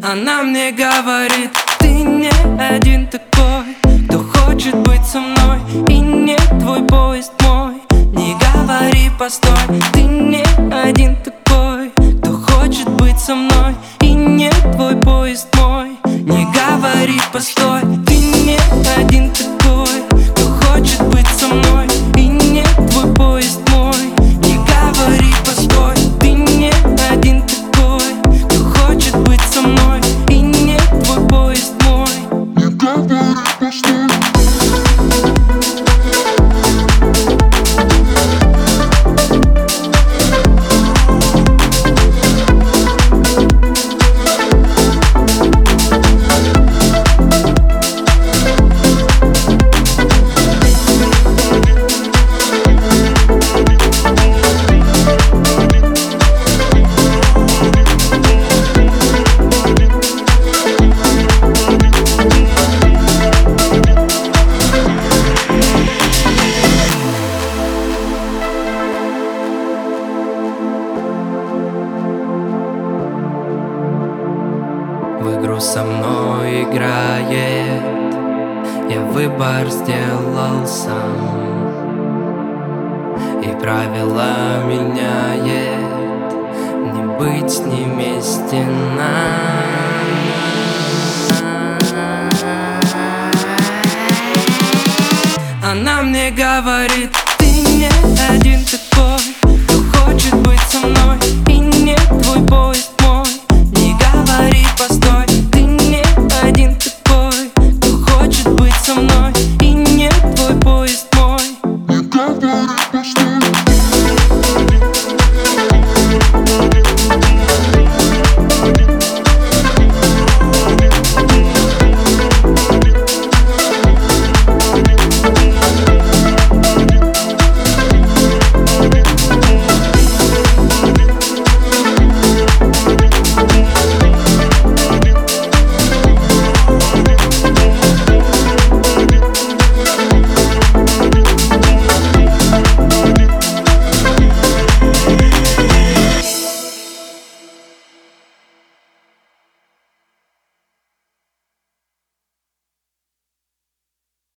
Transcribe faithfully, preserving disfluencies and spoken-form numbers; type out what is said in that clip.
Она мне говорит: ты не один такой, кто хочет быть со мной, и не твой поезд мой. Не говори постой, ты не один такой, кто хочет быть со мной, и не твой поезд мой. Не говори постой, ты не один такой, кто хочет быть со мной, и не твой поезд мой. Не говори постой, ты не один такой, кто хочет быть со мной, и не твой поезд мой. Не говори постой. В игру со мной играет, я выбор сделал сам, и правила меняет, не быть не вместе нам. Она мне говорит: ты не один такой, кто хочет быть со мной, и не твой поезд мой. Не говори постой,